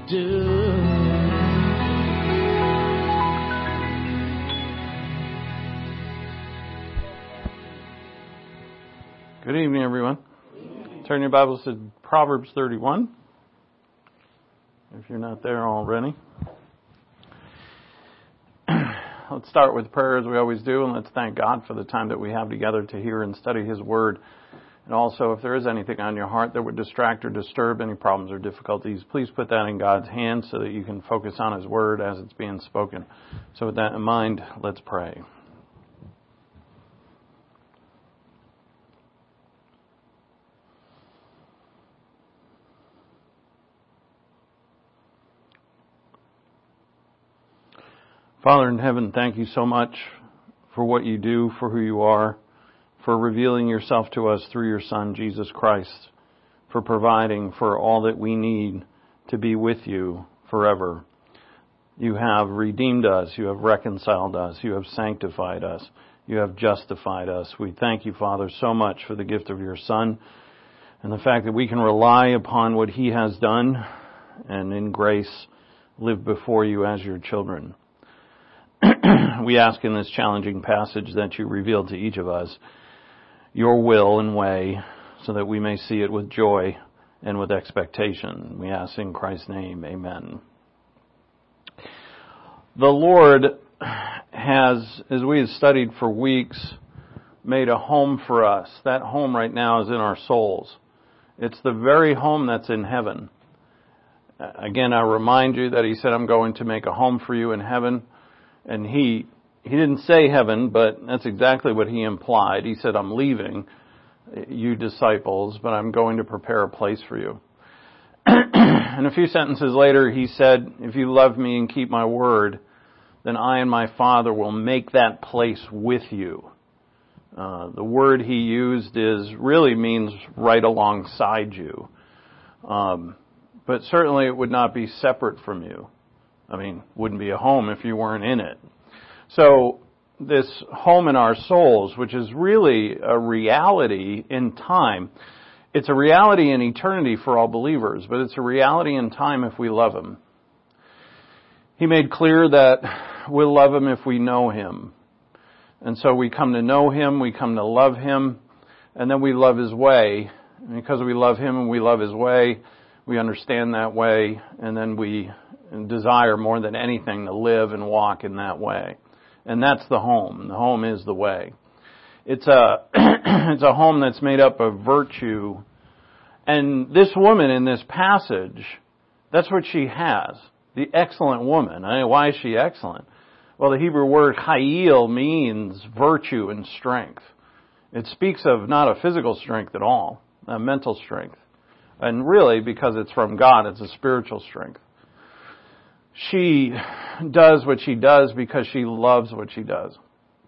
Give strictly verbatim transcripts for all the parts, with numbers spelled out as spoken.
do. Good evening, everyone. Turn your Bibles to Proverbs thirty-one, if you're not there already. Let's start with prayer as we always do, and let's thank God for the time that we have together to hear and study His Word. And also, if there is anything on your heart that would distract or disturb, any problems or difficulties, please put that in God's hands so that you can focus on His Word as it's being spoken. So with that in mind, let's pray. Father in heaven, thank you so much for what you do, for who you are, for revealing yourself to us through your Son, Jesus Christ, for providing for all that we need to be with you forever. You have redeemed us. You have reconciled us. You have sanctified us. You have justified us. We thank you, Father, so much for the gift of your Son and the fact that we can rely upon what He has done and in grace live before you as your children. We ask in this challenging passage that you reveal to each of us your will and way so that we may see it with joy and with expectation. We ask in Christ's name, amen. The Lord has, as we have studied for weeks, made a home for us. That home right now is in our souls. It's the very home that's in heaven. Again, I remind you that He said, I'm going to make a home for you in heaven. And he he didn't say heaven, but that's exactly what He implied. He said, I'm leaving you disciples, but I'm going to prepare a place for you. And a few sentences later, He said, if you love me and keep my word, then I and my Father will make that place with you. Uh, the word He used is really means right alongside you. Um, but certainly it would not be separate from you. I mean, wouldn't be a home if you weren't in it. So this home in our souls, which is really a reality in time, it's a reality in eternity for all believers, but it's a reality in time if we love Him. He made clear that we'll love Him if we know Him. And so we come to know Him, we come to love Him, and then we love His way. And because we love Him and we love His way, we understand that way, and then we desire more than anything to live and walk in that way. And that's the home. The home is the way. It's a it's a home that's made up of virtue. And this woman in this passage, that's what she has. The excellent woman. I mean, why is she excellent? Well, the Hebrew word chayil means virtue and strength. It speaks of not a physical strength at all, a mental strength. And really, because it's from God, it's a spiritual strength. She does what she does because she loves what she does.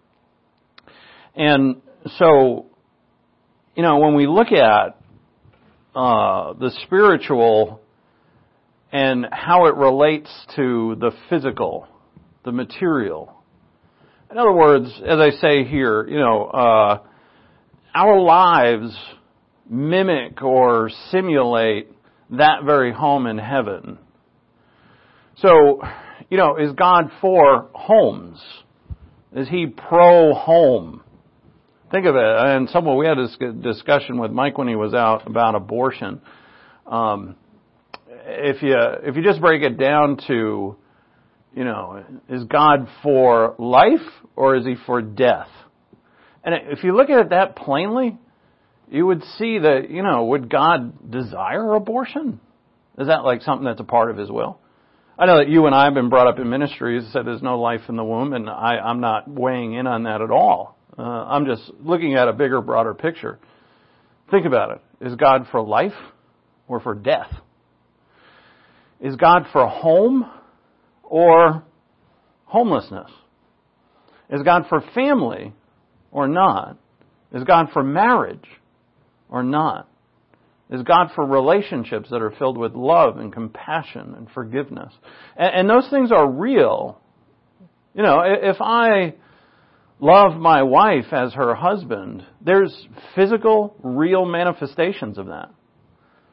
And so, you know, when we look at uh, the spiritual and how it relates to the physical, the material. In other words, as I say here, you know, uh, our lives mimic or simulate that very home in heaven. So, you know, is God for homes? Is He pro-home? Think of it. And someone, we had this discussion with Mike when he was out about abortion. Um, if you if you just break it down to, you know, is God for life or is He for death? And if you look at it that plainly, you would see that, you know, would God desire abortion? Is that like something that's a part of His will? I know that you and I have been brought up in ministries that said there's no life in the womb, and I, I'm not weighing in on that at all. Uh, I'm just looking at a bigger, broader picture. Think about it. Is God for life or for death? Is God for home or homelessness? Is God for family or not? Is God for marriage or not? Is God for relationships that are filled with love and compassion and forgiveness? And, and those things are real. You know, if I love my wife as her husband, there's physical, real manifestations of that.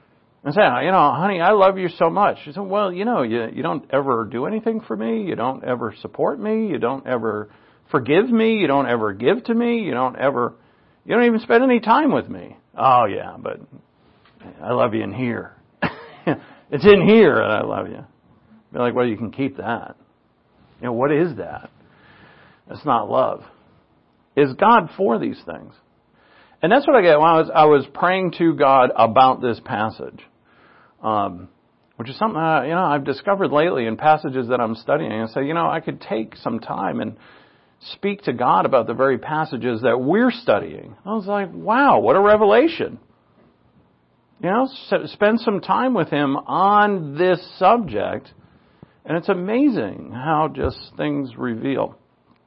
And say, you know, honey, I love you so much. She said, well, you know, you, you don't ever do anything for me. You don't ever support me. You don't ever forgive me. You don't ever give to me. You don't ever, you don't even spend any time with me. Oh, yeah, but I love you in here. It's in here that I love you. Be like, well, you can keep that. You know, what is that? It's not love. Is God for these things? And that's what I get when I was, I was praying to God about this passage. Um, which is something, uh, you know, I've discovered lately in passages that I'm studying. And say, you know, I could take some time and speak to God about the very passages that we're studying. I was like, wow, what a revelation. You know, spend some time with Him on this subject. And it's amazing how just things reveal.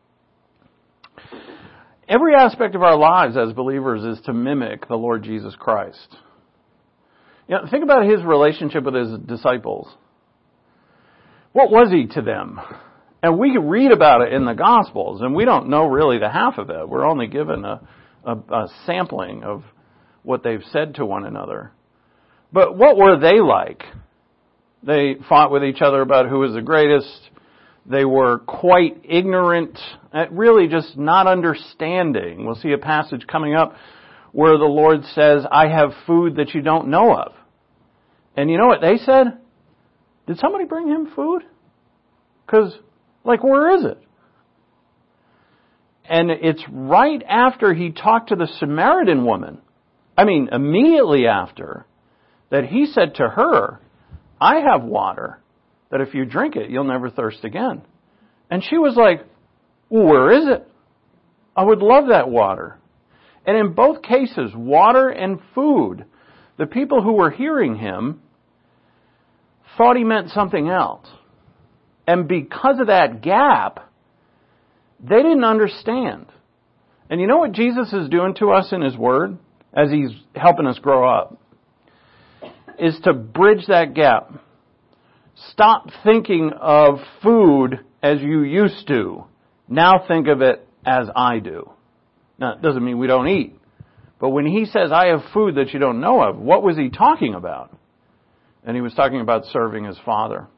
Every aspect of our lives as believers is to mimic the Lord Jesus Christ. You know, think about His relationship with His disciples. What was He to them? And we can read about it in the Gospels, and we don't know really the half of it. We're only given a, a, a sampling of what they've said to one another. But what were they like? They fought with each other about who was the greatest. They were quite ignorant, really just not understanding. We'll see a passage coming up where the Lord says, I have food that you don't know of. And you know what they said? Did somebody bring Him food? Because, like, where is it? And it's right after He talked to the Samaritan woman, I mean, immediately after, that He said to her, I have water that if you drink it, you'll never thirst again. And she was like, well, where is it? I would love that water. And in both cases, water and food, the people who were hearing Him thought He meant something else. And because of that gap, they didn't understand. And you know what Jesus is doing to us in His Word as He's helping us grow up? Is to bridge that gap. Stop thinking of food as you used to. Now think of it as I do. Now, it doesn't mean we don't eat. But when He says, I have food that you don't know of, what was He talking about? And He was talking about serving His Father.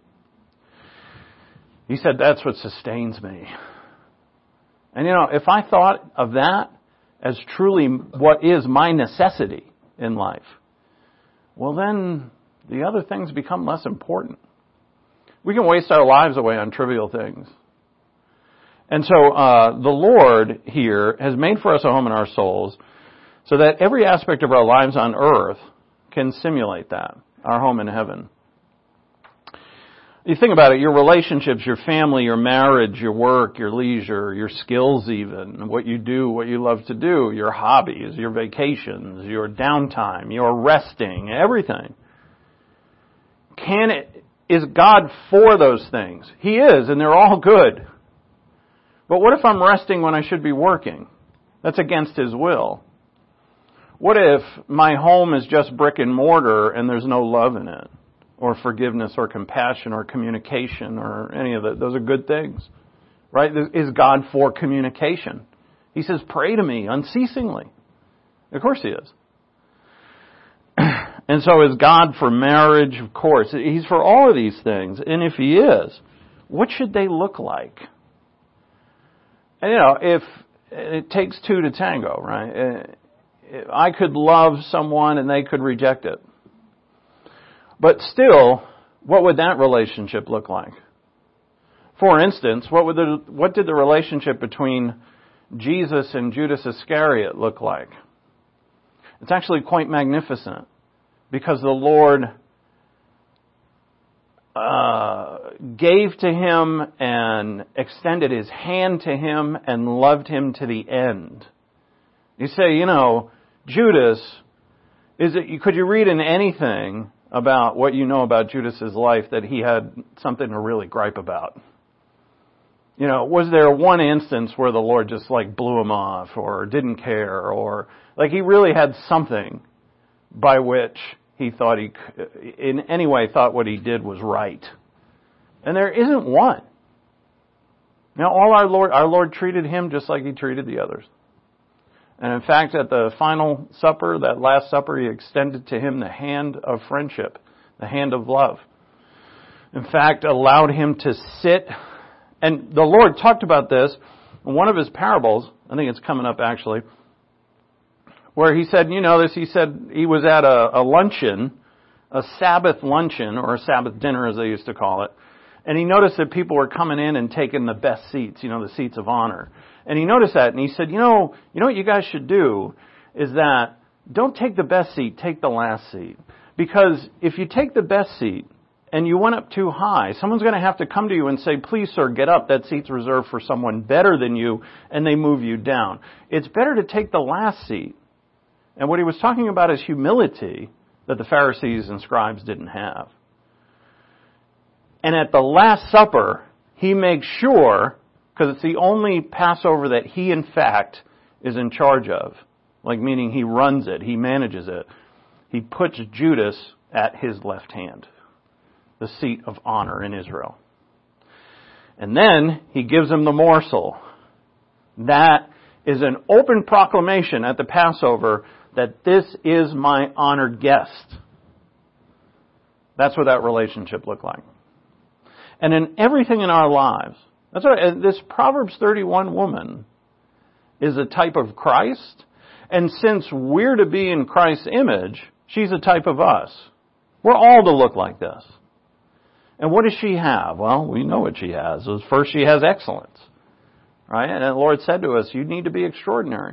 He said, that's what sustains me. And you know, if I thought of that as truly what is my necessity in life, well then the other things become less important. We can waste our lives away on trivial things. And so uh, the Lord here has made for us a home in our souls so that every aspect of our lives on earth can simulate that, our home in heaven. You think about it, your relationships, your family, your marriage, your work, your leisure, your skills even, what you do, what you love to do, your hobbies, your vacations, your downtime, your resting, everything. Can it, is God for those things? He is, and they're all good. But what if I'm resting when I should be working? That's against His will. What if my home is just brick and mortar and there's no love in it? Or forgiveness, or compassion, or communication, or any of that. Those are good things. Right? Is God for communication? He says, pray to me unceasingly. Of course He is. And so is God for marriage? Of course. He's for all of these things. And if He is, what should they look like? And you know, if it takes two to tango, right? I could love someone and they could reject it. But still, what would that relationship look like? For instance, what would the, what did the relationship between Jesus and Judas Iscariot look like? It's actually quite magnificent because the Lord uh, gave to him and extended His hand to him and loved him to the end. You say, you know, Judas, is it? Could you read in anything about what you know about Judas's life that he had something to really gripe about? You know, was there one instance where the Lord just like blew him off or didn't care, or like he really had something by which he thought he, in any way, thought what he did was right? And there isn't one. Now, all our Lord, our Lord treated him just like He treated the others. And in fact, at the final supper, that last supper, he extended to him the hand of friendship, the hand of love. In fact, allowed him to sit. And the Lord talked about this in one of his parables. I think it's coming up actually, where he said, you know this, he said he was at a, a luncheon, a Sabbath luncheon, or a Sabbath dinner as they used to call it. And he noticed that people were coming in and taking the best seats, you know, the seats of honor. And he noticed that and he said, you know, you know what you guys should do is that don't take the best seat, take the last seat. Because if you take the best seat and you went up too high, someone's going to have to come to you and say, please, sir, get up. That seat's reserved for someone better than you, and they move you down. It's better to take the last seat. And what he was talking about is humility that the Pharisees and scribes didn't have. And at the Last Supper, he makes sure, because it's the only Passover that he, in fact, is in charge of, like meaning he runs it, he manages it, he puts Judas at his left hand, the seat of honor in Israel. And then he gives him the morsel. That is an open proclamation at the Passover that this is my honored guest. That's what that relationship looked like. And in everything in our lives, that's what this Proverbs thirty-one woman is a type of Christ. And since we're to be in Christ's image, she's a type of us. We're all to look like this. And what does she have? Well, we know what she has. First, she has excellence. Right? And the Lord said to us, you need to be extraordinary.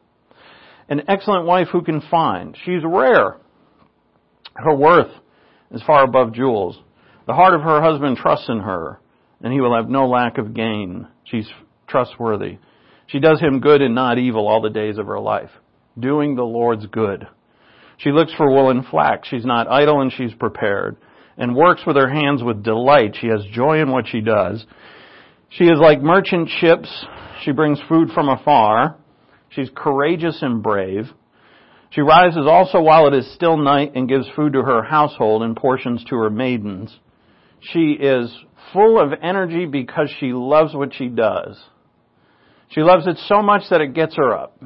An excellent wife who can find. She's rare. Her worth is far above jewels. The heart of her husband trusts in her, and he will have no lack of gain. She's trustworthy. She does him good and not evil all the days of her life, doing the Lord's good. She looks for wool and flax. She's not idle, and she's prepared, and works with her hands with delight. She has joy in what she does. She is like merchant ships. She brings food from afar. She's courageous and brave. She rises also while it is still night and gives food to her household and portions to her maidens. She is full of energy because she loves what she does. She loves it so much that it gets her up.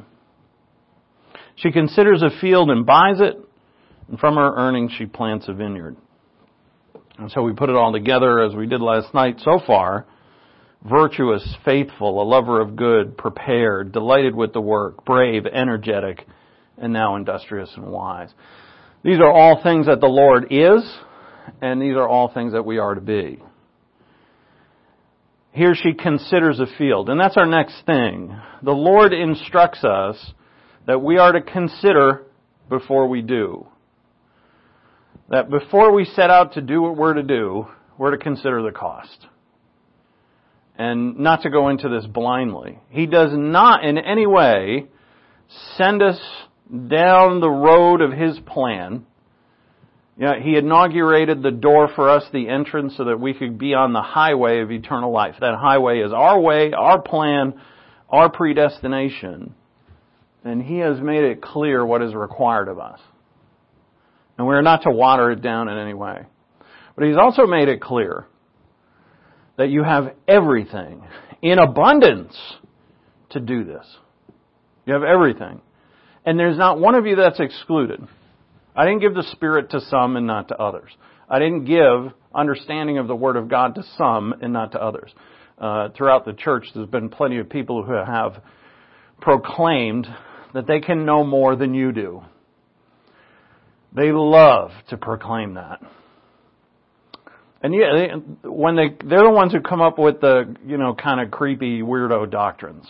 She considers a field and buys it, and from her earnings she plants a vineyard. And so we put it all together as we did last night so far. Virtuous, faithful, a lover of good, prepared, delighted with the work, brave, energetic, and now industrious and wise. These are all things that the Lord is, and these are all things that we are to be. Here she considers a field, and that's our next thing. The Lord instructs us that we are to consider before we do. That before we set out to do what we're to do, we're to consider the cost. And not to go into this blindly. He does not in any way send us down the road of His plan. You know, He inaugurated the door for us, the entrance, so that we could be on the highway of eternal life. That highway is our way, our plan, our predestination. And He has made it clear what is required of us. And we are not to water it down in any way. But He's also made it clear that you have everything in abundance to do this. You have everything. And there's not one of you that's excluded. I didn't give the Spirit to some and not to others. I didn't give understanding of the Word of God to some and not to others. Uh, throughout the church, there's been plenty of people who have proclaimed that they can know more than you do. They love to proclaim that. And yeah, they, when they, they're the ones who come up with the, you know, kind of creepy, weirdo doctrines.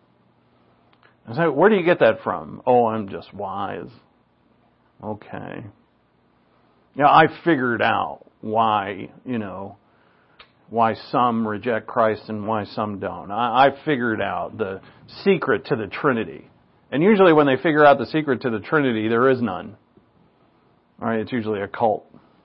I say, where do you get that from? Oh, I'm just wise. Okay. Yeah, I figured out why, you know, why some reject Christ and why some don't. I, I figured out the secret to the Trinity. And usually when they figure out the secret to the Trinity, there is none. All right, it's usually a cult.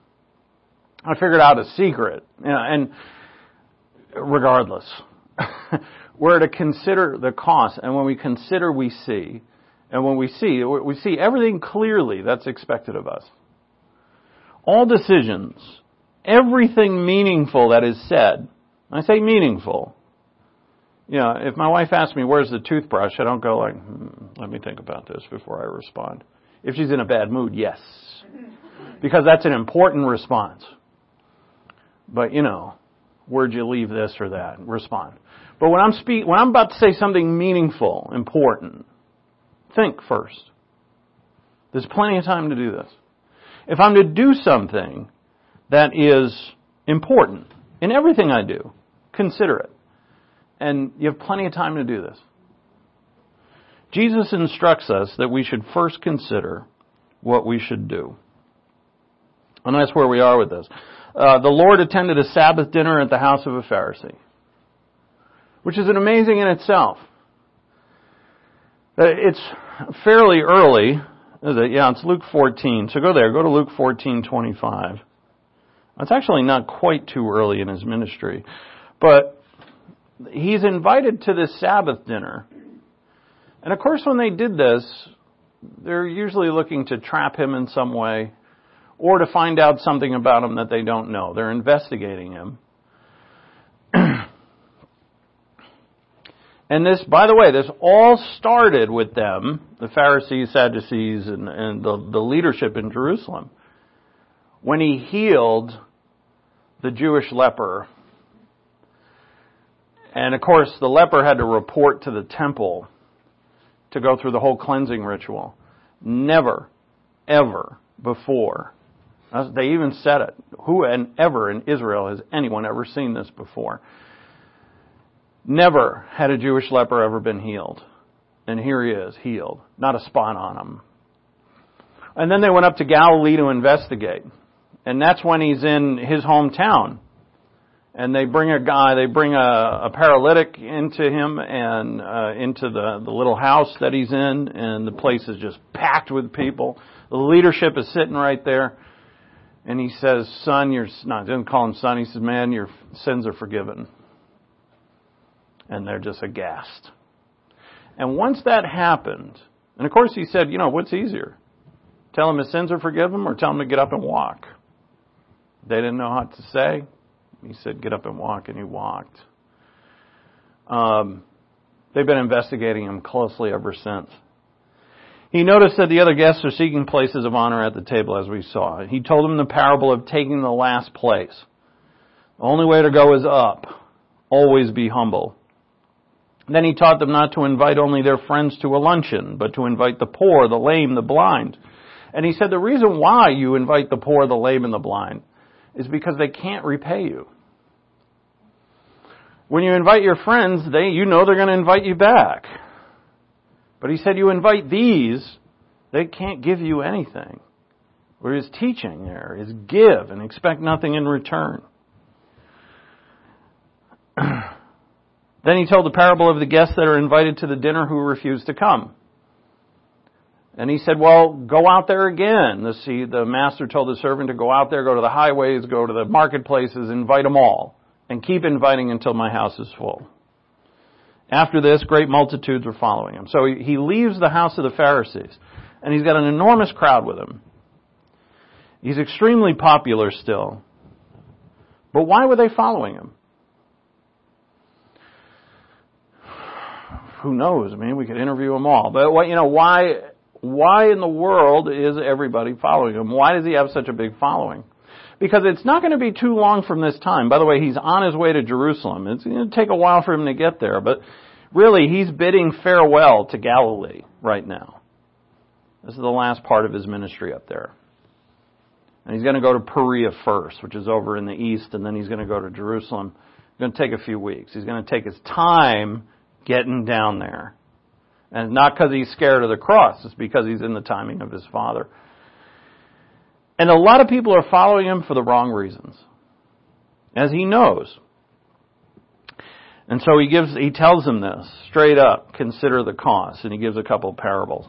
I figured out a secret. You know, and regardless, we're to consider the cost. And when we consider, we see. And when we see, we see everything clearly that's expected of us. All decisions, everything meaningful that is said, I say meaningful, You know, if my wife asks me, where's the toothbrush, I don't go like, hmm, let me think about this before I respond. If she's in a bad mood, yes. Because that's an important response. But, you know, where'd you leave this or that? Respond. But when I'm speak, when I'm about to say something meaningful, important, think first. There's plenty of time to do this. If I'm to do something that is important in everything I do, consider it. And you have plenty of time to do this. Jesus instructs us that we should first consider what we should do. And that's where we are with this. Uh, the Lord attended a Sabbath dinner at the house of a Pharisee, which is an amazing in itself. Uh, it's fairly early, is it? Yeah, it's Luke fourteen. So go there. Go to Luke fourteen twenty-five. It's actually not quite too early in his ministry. But he's invited to this Sabbath dinner. And of course, when they did this, they're usually looking to trap him in some way or to find out something about him that they don't know. They're investigating him. And this, by the way, this all started with them, the Pharisees, Sadducees, and, and the, the leadership in Jerusalem, when he healed the Jewish leper. And of course, the leper had to report to the temple to go through the whole cleansing ritual. Never, ever before, they even said it, who and ever in Israel has anyone ever seen this before? Never had a Jewish leper ever been healed. And here he is, healed. Not a spot on him. And then they went up to Galilee to investigate. And that's when he's in his hometown. And they bring a guy, they bring a, a paralytic into him and uh, into the, the little house that he's in. And the place is just packed with people. The leadership is sitting right there. And he says, son, your, no, he doesn't call him son. He says, man, your sins are forgiven. And they're just aghast. And once that happened, and of course he said, you know, what's easier? Tell him his sins are forgiven or tell him to get up and walk? They didn't know what to say. He said, get up and walk, and he walked. Um, they've been investigating him closely ever since. He noticed that the other guests are seeking places of honor at the table, as we saw. He told them the parable of taking the last place. The only way to go is up. Always be humble. Then he taught them not to invite only their friends to a luncheon, but to invite the poor, the lame, the blind. And he said the reason why you invite the poor, the lame, and the blind is because they can't repay you. When you invite your friends, they you know they're going to invite you back. But he said you invite these, they can't give you anything. Where his teaching there is give and expect nothing in return. Then he told the parable of the guests that are invited to the dinner who refuse to come. And he said, well, go out there again. The, see, the master told the servant to go out there, go to the highways, go to the marketplaces, invite them all. And keep inviting until my house is full. After this, great multitudes were following him. So he, he leaves the house of the Pharisees. And he's got an enormous crowd with him. He's extremely popular still. But why were they following him? Who knows? I mean, we could interview them all. But what, you know, why, why in the world is everybody following him? Why does he have such a big following? Because it's not going to be too long from this time. By the way, he's on his way to Jerusalem. It's going to take a while for him to get there. But really, he's bidding farewell to Galilee right now. This is the last part of his ministry up there. And he's going to go to Perea first, which is over in the east, and then he's going to go to Jerusalem. It's going to take a few weeks. He's going to take his time getting down there. And not because he's scared of the cross. It's because he's in the timing of his Father. And a lot of people are following him for the wrong reasons. As he knows. And so he gives, he tells them this straight up, consider the cost. And he gives a couple of parables.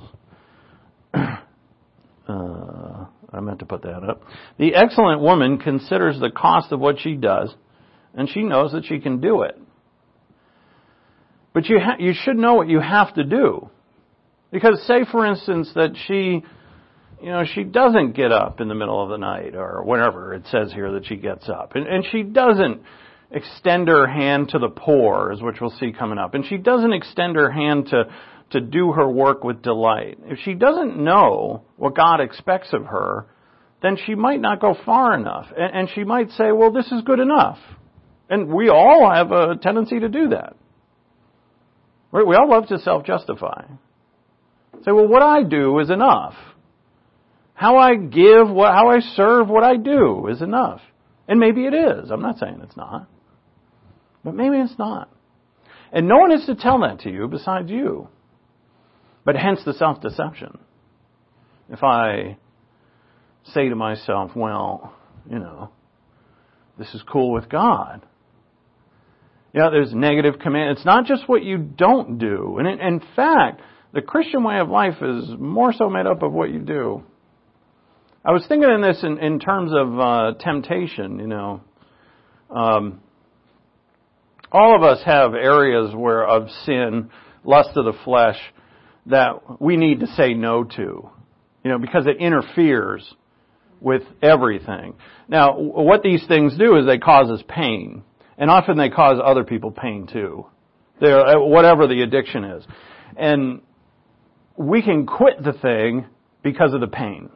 uh, I meant to put that up. The excellent woman considers the cost of what she does, and she knows that she can do it. But you ha- you should know what you have to do. Because say, for instance, that she, you know, she doesn't get up in the middle of the night or whenever it says here that she gets up. And, and she doesn't, extend her hand to the poor, is which we'll see coming up. And she doesn't extend her hand to, to do her work with delight. If she doesn't know what God expects of her, then she might not go far enough. And, and she might say, well, this is good enough. And we all have a tendency to do that. We all love to self-justify. Say, well, what I do is enough. How I give, what, how I serve, what I do is enough. And maybe it is. I'm not saying it's not. But maybe it's not. And no one is to tell that to you besides you. But hence the self-deception. If I say to myself, well, you know, this is cool with God. You know, there's negative command. It's not just what you don't do. And in, in fact, the Christian way of life is more so made up of what you do. I was thinking in this in, in terms of uh, temptation, you know. Um, all of us have areas where of sin, lust of the flesh, that we need to say no to, you know, because it interferes with everything. Now, what these things do is they cause us pain. And often they cause other people pain too. They're, whatever the addiction is. And we can quit the thing because of the pain.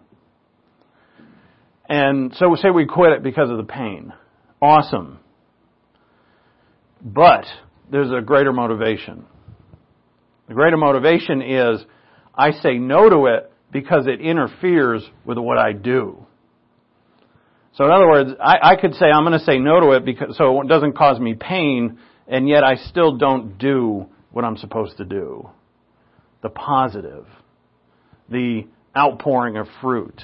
And so say we quit it because of the pain. Awesome. But there's a greater motivation. The greater motivation is I say no to it because it interferes with what I do. So in other words, I, I could say I'm going to say no to it because so it doesn't cause me pain, and yet I still don't do what I'm supposed to do. The positive. The outpouring of fruit.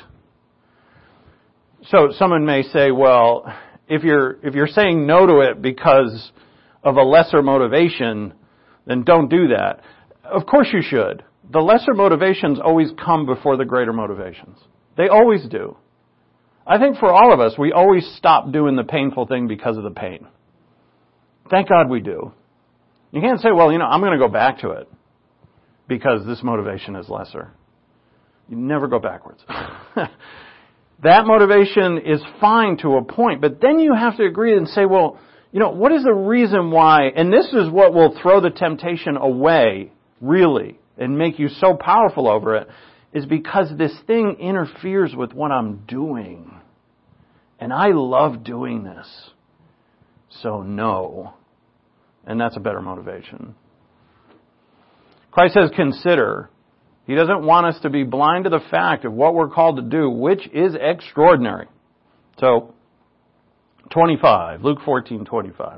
So someone may say, well, if you're if you're saying no to it because of a lesser motivation, then don't do that. Of course you should. The lesser motivations always come before the greater motivations. They always do. I think for all of us, we always stop doing the painful thing because of the pain. Thank God we do. You can't say, well, you know, I'm going to go back to it because this motivation is lesser. You never go backwards. That motivation is fine to a point, but then you have to agree and say, well, you know, what is the reason why, and this is what will throw the temptation away, really, and make you so powerful over it, is because this thing interferes with what I'm doing. And I love doing this. So no. And that's a better motivation. Christ says consider. He doesn't want us to be blind to the fact of what we're called to do, which is extraordinary. So, twenty-five, Luke fourteen twenty-five.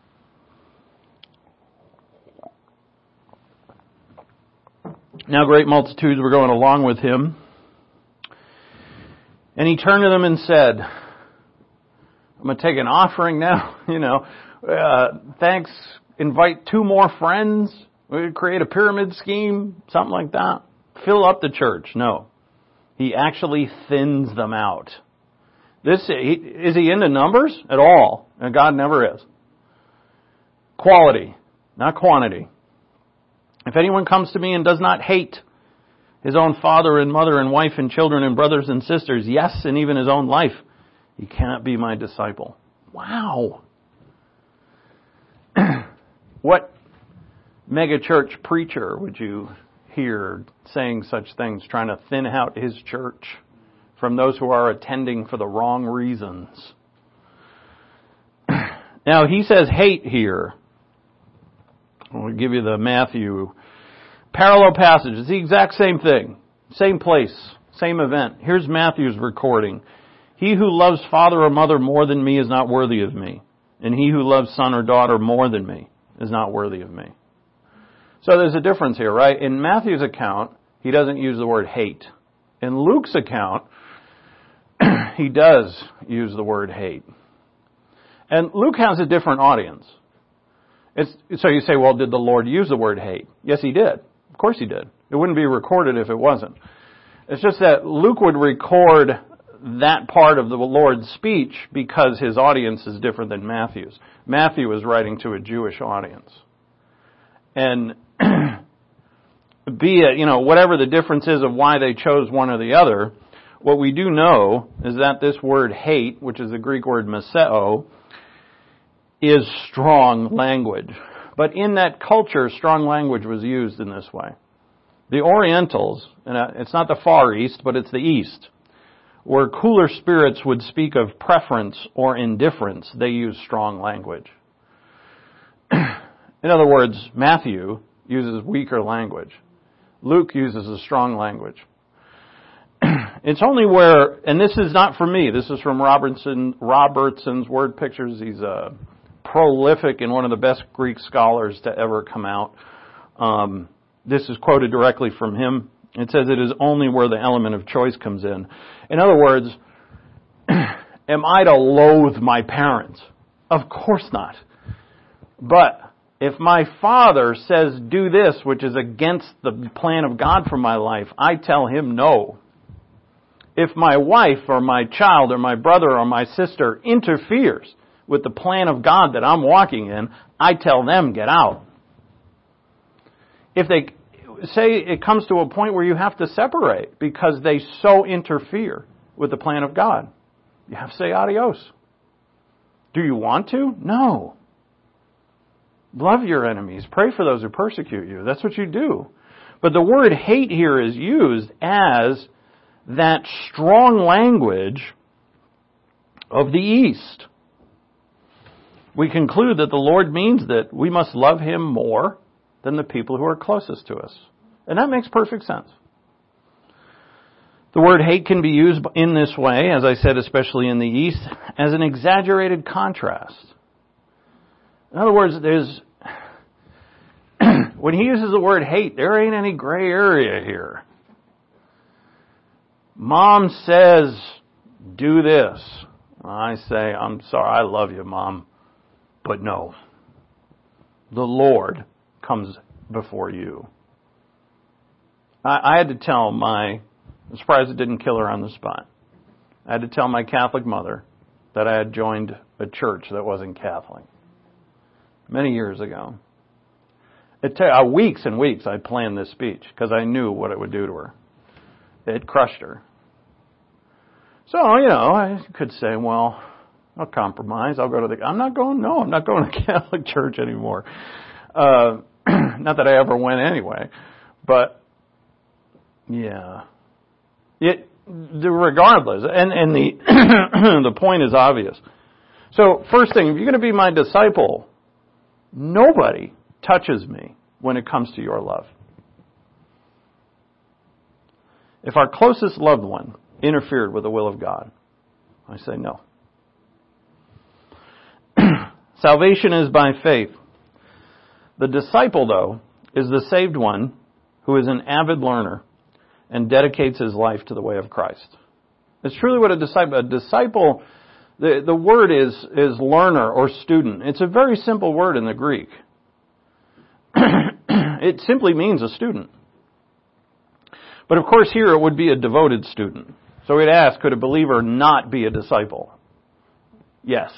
Now great multitudes were going along with him. And he turned to them and said, I'm going to take an offering now, you know, uh, thanks, invite two more friends, we create a pyramid scheme, something like that. Fill up the church. No. He actually thins them out. This he, is he into numbers at all? And God never is. Quality, not quantity. If anyone comes to me and does not hate his own father and mother and wife and children and brothers and sisters, yes, and even his own life, he cannot be my disciple. Wow. What mega church preacher would you hear saying such things, trying to thin out his church from those who are attending for the wrong reasons? Now, he says hate here. I'll give you the Matthew parallel passage. It's the exact same thing. Same place. Same event. Here's Matthew's recording. He who loves father or mother more than me is not worthy of me. And he who loves son or daughter more than me is not worthy of me. So there's a difference here, right? In Matthew's account, he doesn't use the word hate. In Luke's account, he does use the word hate. And Luke has a different audience. It's, so you say, well, did the Lord use the word hate? Yes, he did. Of course he did. It wouldn't be recorded if it wasn't. It's just that Luke would record that part of the Lord's speech because his audience is different than Matthew's. Matthew is writing to a Jewish audience. And be it, you know, whatever the difference is of why they chose one or the other, what we do know is that this word hate, which is the Greek word meseo, is strong language. But in that culture, strong language was used in this way. The Orientals, and it's not the Far East, but it's the East, where cooler spirits would speak of preference or indifference, they use strong language. In other words, Matthew uses weaker language. Luke uses a strong language. It's only where, and this is not from me, this is from Robertson, Robertson's Word Pictures. He's a prolific and one of the best Greek scholars to ever come out. Um, this is quoted directly from him. It says it is only where the element of choice comes in. In other words, am I to loathe my parents? Of course not. But if my father says do this, which is against the plan of God for my life, I tell him no. If my wife or my child or my brother or my sister interferes with the plan of God that I'm walking in, I tell them get out. If they say it comes to a point where you have to separate because they so interfere with the plan of God, you have to say adios. Do you want to? No. Love your enemies. Pray for those who persecute you. That's what you do. But the word hate here is used as that strong language of the East. We conclude that the Lord means that we must love Him more than the people who are closest to us. And that makes perfect sense. The word hate can be used in this way, as I said, especially in the East, as an exaggerated contrast. In other words, there's when he uses the word hate, there ain't any gray area here. Mom says, do this. I say, I'm sorry, I love you, Mom, but no. The Lord comes before you. I, I had to tell my, I'm surprised it didn't kill her on the spot. I had to tell my Catholic mother that I had joined a church that wasn't Catholic. Many years ago. It took uh, weeks and weeks I planned this speech because I knew what it would do to her. It crushed her. So, you know, I could say, well, I'll compromise. I'll go to the, I'm not going, no, I'm not going to Catholic church anymore. Uh, not that I ever went anyway. But, yeah. It, regardless, and, and the, the point is obvious. So, first thing, if you're going to be my disciple, nobody touches me when it comes to your love. If our closest loved one interfered with the will of God, I say no. Salvation is by faith. The disciple, though, is the saved one who is an avid learner and dedicates his life to the way of Christ. It's truly what a disciple, a disciple, the, the word is, is learner or student. It's a very simple word in the Greek. It simply means a student. But of course here it would be a devoted student. So we'd ask, could a believer not be a disciple? Yes.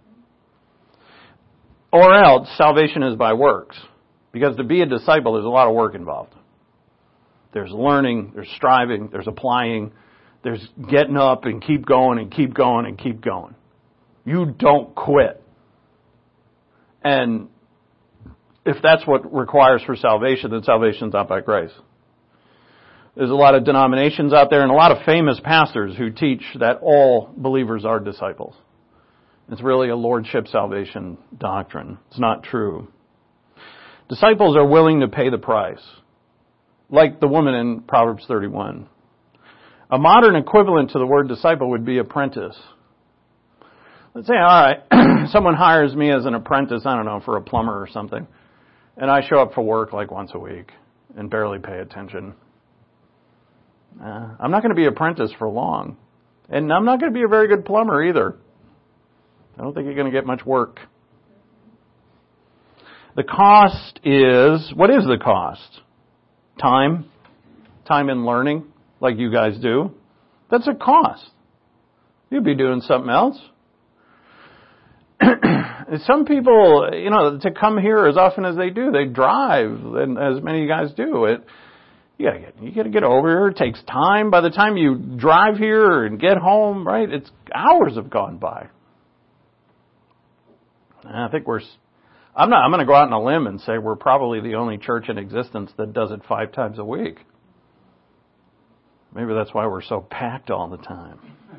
Or else, salvation is by works. Because to be a disciple, there's a lot of work involved. There's learning, there's striving, there's applying, there's getting up and keep going and keep going and keep going. You don't quit. And if that's what requires for salvation, then salvation's not by grace. There's a lot of denominations out there and a lot of famous pastors who teach that all believers are disciples. It's really a lordship salvation doctrine. It's not true. Disciples are willing to pay the price, like the woman in Proverbs thirty-one. A modern equivalent to the word disciple would be apprentice. Let's say, all right, someone hires me as an apprentice, I don't know, for a plumber or something, and I show up for work like once a week and barely pay attention. Uh, I'm not going to be apprentice for long. And I'm not going to be a very good plumber either. I don't think you're going to get much work. The cost is, what is the cost? Time. Time in learning, like you guys do. That's a cost. You'd be doing something else. Some people, you know, to come here as often as they do, they drive, and as many of you guys do. It, you gotta get, you gotta get over here. It takes time. By the time you drive here and get home, right, it's hours have gone by. And I think we're, I'm not, I'm going to go out on a limb and say we're probably the only church in existence that does it five times a week. Maybe that's why we're so packed all the time.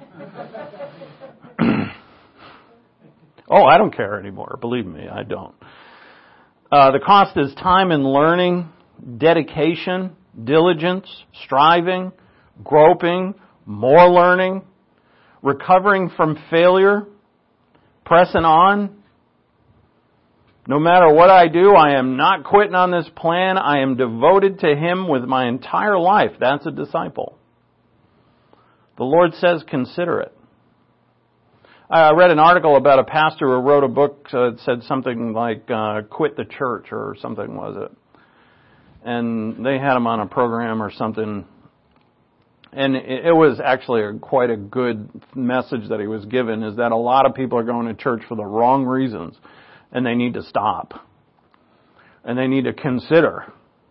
Oh, I don't care anymore. Believe me, I don't. Uh, the cost is time and learning, dedication, diligence, striving, groping, more learning, recovering from failure, pressing on. No matter what I do, I am not quitting on this plan. I am devoted to Him with my entire life. That's a disciple. The Lord says, consider it. I read an article about a pastor who wrote a book that said something like, uh, quit the church or something, was it? And they had him on a program or something. And it was actually a, quite a good message that he was given, is that a lot of people are going to church for the wrong reasons, and they need to stop. And they need to consider.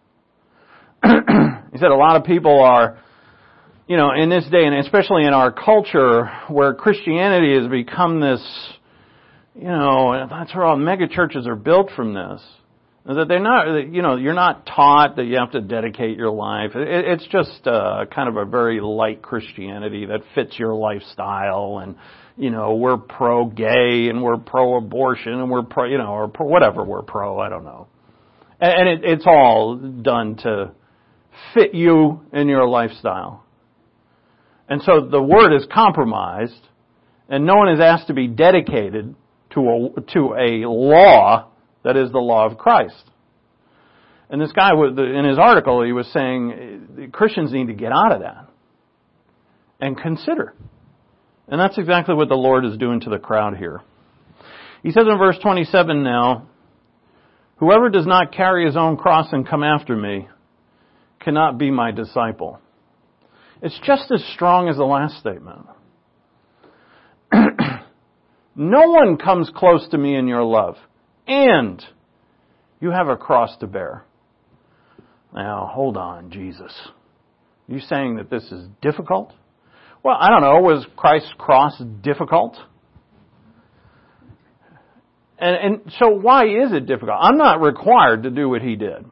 He said a lot of people are, you know, in this day, and especially in our culture, where Christianity has become this, you know, that's where all mega churches are built from this. Is that they're not, you know, you're not taught that you have to dedicate your life. It, it's just uh, kind of a very light Christianity that fits your lifestyle, and, you know, we're pro-gay and we're pro-abortion and we're pro, you know, or pro, whatever we're pro, I don't know. And, and it, it's all done to fit you in your lifestyle. And so the Word is compromised, and no one is asked to be dedicated to a, to a law that is the law of Christ. And this guy, in his article, he was saying Christians need to get out of that and consider. And that's exactly what the Lord is doing to the crowd here. He says in verse twenty-seven now, whoever does not carry his own cross and come after me cannot be my disciple. It's just as strong as the last statement. No one comes close to me in your love, and you have a cross to bear. Now, hold on, Jesus. Are you saying that this is difficult? Well, I don't know. Was Christ's cross difficult? And, and so why is it difficult? I'm not required to do what He did.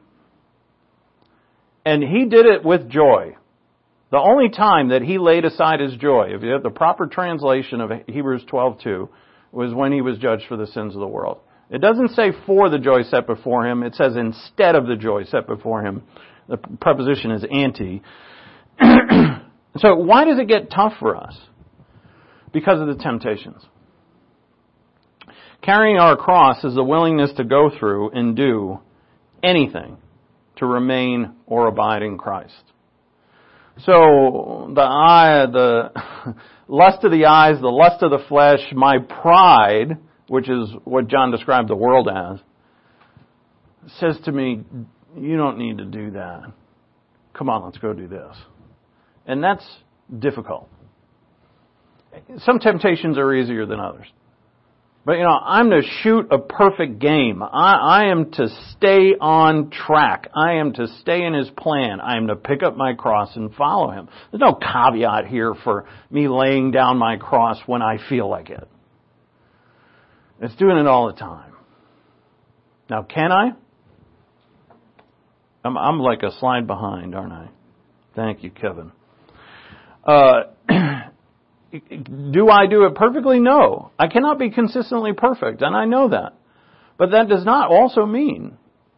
And He did it with joy. The only time that He laid aside His joy, if you have the proper translation of Hebrews twelve two, was when He was judged for the sins of the world. It doesn't say for the joy set before Him. It says instead of the joy set before Him. The preposition is anti. So why does it get tough for us? Because of the temptations. Carrying our cross is the willingness to go through and do anything to remain or abide in Christ. So the eye, the lust of the eyes, the lust of the flesh, my pride, which is what John described the world as, says to me, you don't need to do that. Come on, let's go do this. And that's difficult. Some temptations are easier than others. But, you know, I'm to shoot a perfect game. I, I am to stay on track. I am to stay in His plan. I am to pick up my cross and follow Him. There's no caveat here for me laying down my cross when I feel like it. It's doing it all the time. Now, can I? I'm, I'm like a slide behind, aren't I? Thank you, Kevin. Uh... Do I do it perfectly? No. I cannot be consistently perfect, and I know that. But that does not also mean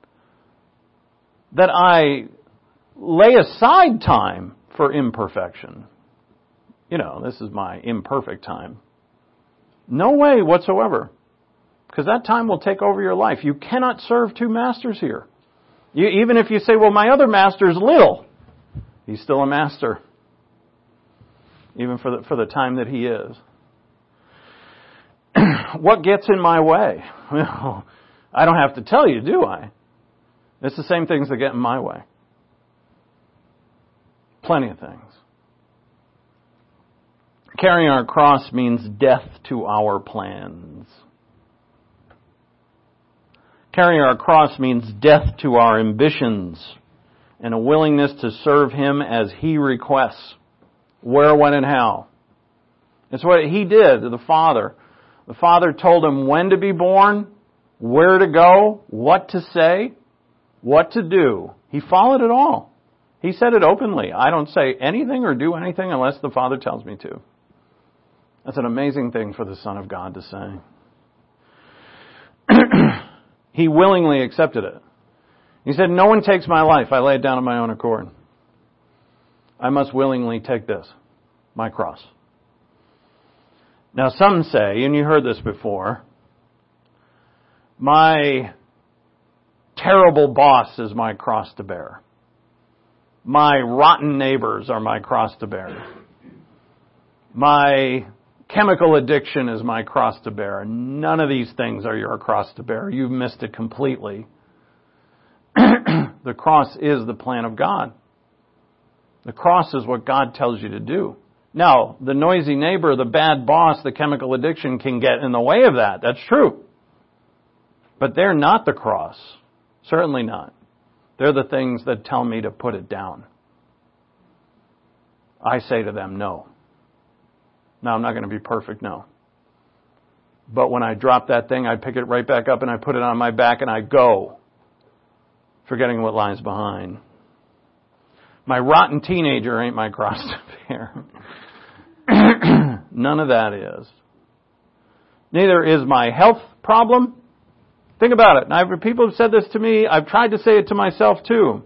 that I lay aside time for imperfection. You know, this is my imperfect time. No way whatsoever. Because that time will take over your life. You cannot serve two masters here. You, even if you say, well, my other master is little, he's still a master. Even for the, for the time that he is. What gets in my way? Well, I don't have to tell you, do I? It's the same things that get in my way. Plenty of things. Carrying our cross means death to our plans. Carrying our cross means death to our ambitions and a willingness to serve Him as He requests. Where, when, and how. It's what He did to the Father. The Father told Him when to be born, where to go, what to say, what to do. He followed it all. He said it openly. I don't say anything or do anything unless the Father tells me to. That's an amazing thing for the Son of God to say. He willingly accepted it. He said, no one takes my life. I lay it down on my own accord. I must willingly take this, my cross. Now some say, and you heard this before, my terrible boss is my cross to bear. My rotten neighbors are my cross to bear. My chemical addiction is my cross to bear. None of these things are your cross to bear. You've missed it completely. The cross is the plan of God. The cross is what God tells you to do. Now, the noisy neighbor, the bad boss, the chemical addiction can get in the way of that. That's true. But they're not the cross. Certainly not. They're the things that tell me to put it down. I say to them, no. Now, I'm not going to be perfect, no. But when I drop that thing, I pick it right back up and I put it on my back and I go, forgetting what lies behind. My rotten teenager ain't my cross to bear. None of that is. Neither is my health problem. Think about it. I've, people have said this to me. I've tried to say it to myself too.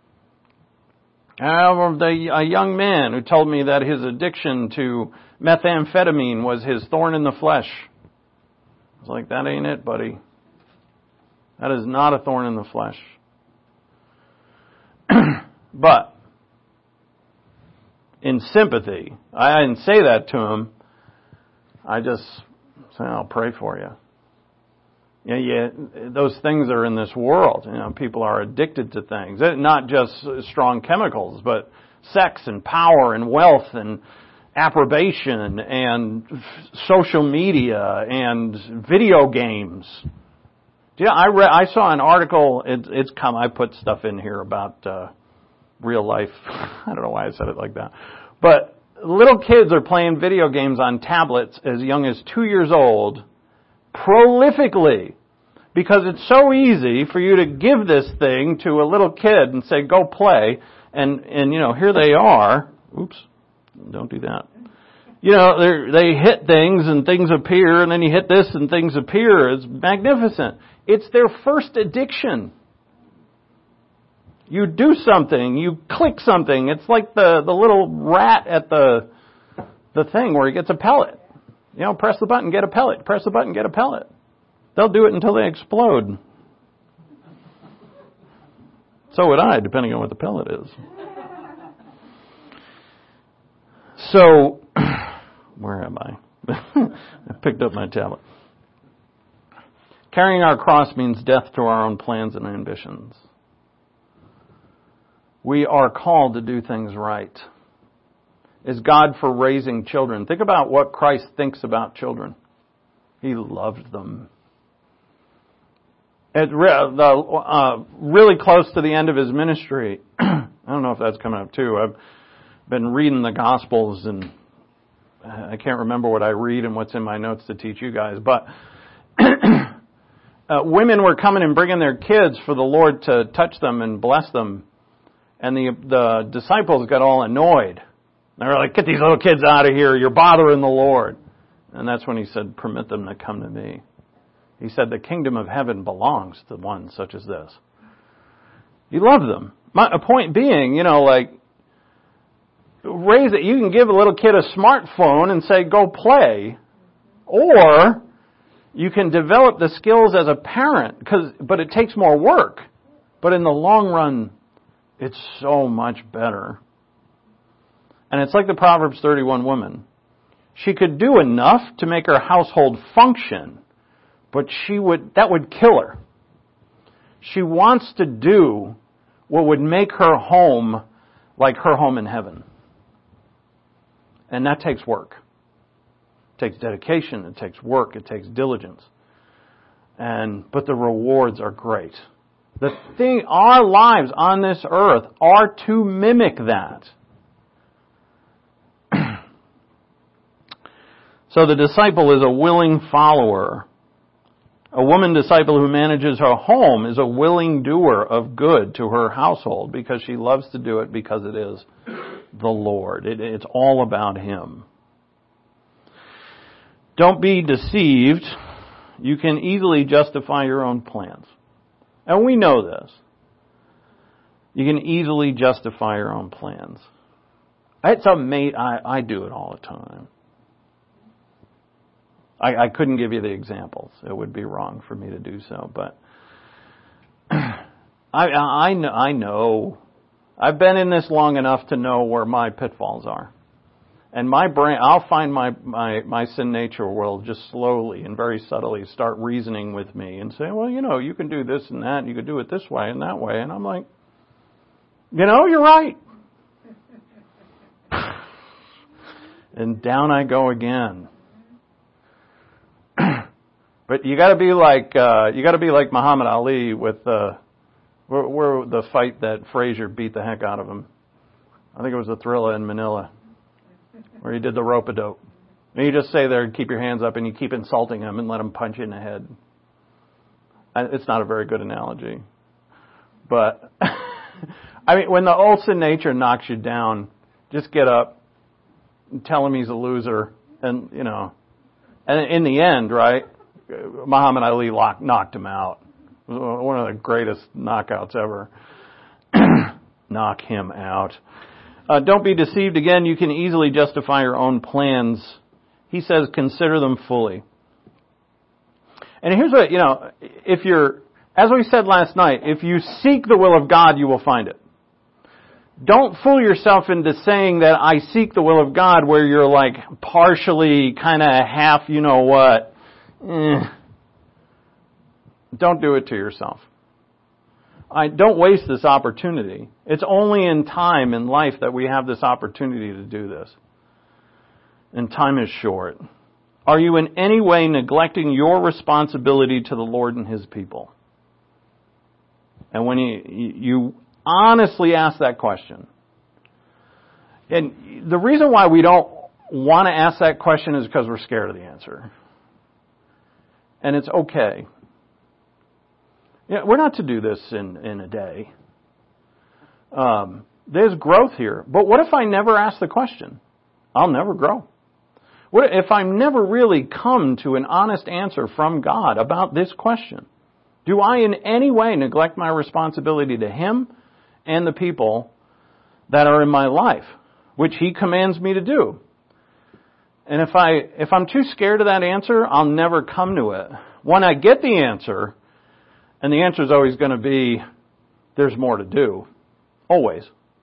I have a young man who told me that his addiction to methamphetamine was his thorn in the flesh. I was like, that ain't it, buddy. That is not a thorn in the flesh. But, in sympathy, I didn't say that to him. I just said, I'll pray for you. Yeah, yeah, those things are in this world. You know, people are addicted to things. Not just strong chemicals, but sex and power and wealth and approbation and social media and video games. Yeah, I read, I saw an article. It, it's come. I put stuff in here about uh, real life. I don't know why I said it like that, but little kids are playing video games on tablets as young as two years old, prolifically, because it's so easy for you to give this thing to a little kid and say, "Go play," and and you know here they are. Oops, don't do that. You know, they hit things and things appear, and then you hit this and things appear. It's magnificent. It's their first addiction. You do something, you click something. It's like the, the little rat at the the thing where he gets a pellet. You know, press the button, get a pellet. Press the button, get a pellet. They'll do it until they explode. So would I, depending on what the pellet is. So, where am I? I picked up my tablet. Carrying our cross means death to our own plans and ambitions. We are called to do things right. Is God for raising children? Think about what Christ thinks about children. He loved them. It, the, uh, really close to the end of his ministry, I don't know if that's coming up too. I've been reading the Gospels and I can't remember what I read and what's in my notes to teach you guys, but uh, women were coming and bringing their kids for the Lord to touch them and bless them. And the the disciples got all annoyed. They were like, get these little kids out of here. You're bothering the Lord. And that's when he said, permit them to come to me. He said, the kingdom of heaven belongs to one such as this. You love them. My a point being, you know, like, raise it. You can give a little kid a smartphone and say, go play. Or you can develop the skills as a parent, because but it takes more work. But in the long run, it's so much better. And it's like the Proverbs thirty-one woman. She could do enough to make her household function, but she would that would kill her. She wants to do what would make her home like her home in heaven. And that takes work. It takes dedication, it takes work, it takes diligence. And but the rewards are great. The thing, our lives on this earth are to mimic that. So the disciple is a willing follower. A woman disciple who manages her home is a willing doer of good to her household because she loves to do it because it is the Lord. It, it's all about Him. Don't be deceived. You can easily justify your own plans. And we know this. You can easily justify your own plans. It's amazing. I, I do it all the time. I, I couldn't give you the examples. It would be wrong for me to do so. But I, I, know, I know. I've been in this long enough to know where my pitfalls are. And my brain, I'll find my, my, my sin nature will just slowly and very subtly start reasoning with me and say, well, you know, you can do this and that, and you can do it this way and that way. And I'm like, you know, you're right. And down I go again. But you got to be like uh, you got to be like Muhammad Ali with uh, where, where the fight that Frazier beat the heck out of him. I think it was the Thrilla in Manila, where he did the rope-a-dope. And you just stay there and keep your hands up and you keep insulting him and let him punch you in the head. It's not a very good analogy, but I mean, when the old sin nature knocks you down, just get up and tell him he's a loser, and you know, and in the end, right? Muhammad Ali lock, knocked him out. One of the greatest knockouts ever. Knock him out. Uh, don't be deceived again. You can easily justify your own plans. He says, consider them fully. And here's what, you know, if you're, as we said last night, if you seek the will of God, you will find it. Don't fool yourself into saying that I seek the will of God where you're like partially kind of half, you know what. Eh. Don't do it to yourself. I don't waste this opportunity. It's only in time in life that we have this opportunity to do this. And time is short. Are you in any way neglecting your responsibility to the Lord and His people? And when you, you honestly ask that question, and the reason why we don't want to ask that question is because we're scared of the answer. And it's okay. You know, we're not to do this in, in a day. Um, there's growth here. But what if I never ask the question? I'll never grow. What if I'm never really come to an honest answer from God about this question? Do I in any way neglect my responsibility to Him and the people that are in my life, which He commands me to do? And if I, if I'm too scared of that answer, I'll never come to it. When I get the answer, and the answer is always going to be, there's more to do. Always.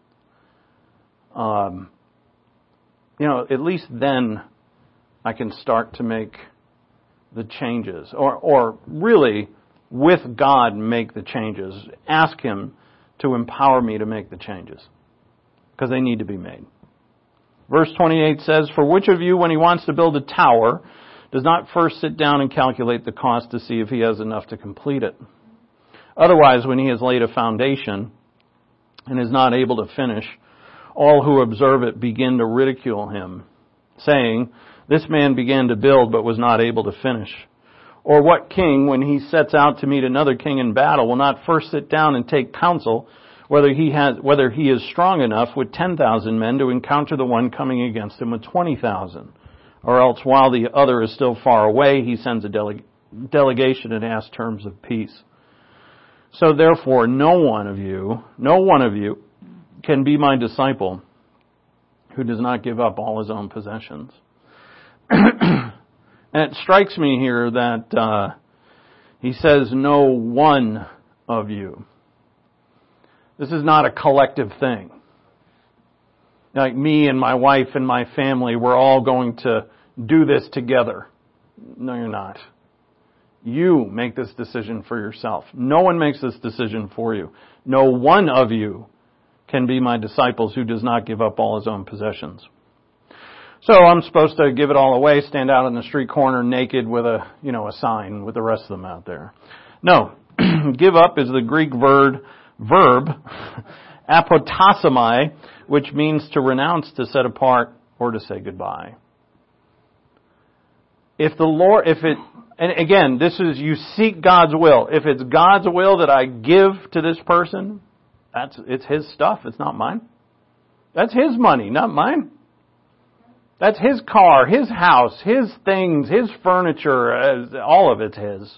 Um, you know, at least then I can start to make the changes. Or, or really, with God, make the changes. Ask Him to empower me to make the changes. Because they need to be made. Verse twenty-eight says, for which of you, when he wants to build a tower, does not first sit down and calculate the cost to see if he has enough to complete it? Otherwise, when he has laid a foundation and is not able to finish, all who observe it begin to ridicule him, saying, this man began to build but was not able to finish. Or what king, when he sets out to meet another king in battle, will not first sit down and take counsel whether he has, whether he is strong enough with ten thousand men to encounter the one coming against him with twenty thousand? Or else, while the other is still far away, he sends a dele- delegation and asks terms of peace. So therefore, no one of you, no one of you can be my disciple who does not give up all his own possessions. And it strikes me here that uh, he says, no one of you. This is not a collective thing. Like me and my wife and my family, we're all going to do this together. No, you're not. You make this decision for yourself. No one makes this decision for you. No one of you can be my disciples who does not give up all his own possessions. So I'm supposed to give it all away, stand out on the street corner naked with a, you know, a sign with the rest of them out there. No. Give up is the Greek word, verb, apotasomai, which means to renounce, to set apart, or to say goodbye. If the Lord, if it, And again, this is, you seek God's will. If it's God's will that I give to this person, that's, it's His stuff. It's not mine. That's His money, not mine. That's His car, His house, His things, His furniture, all of it's His.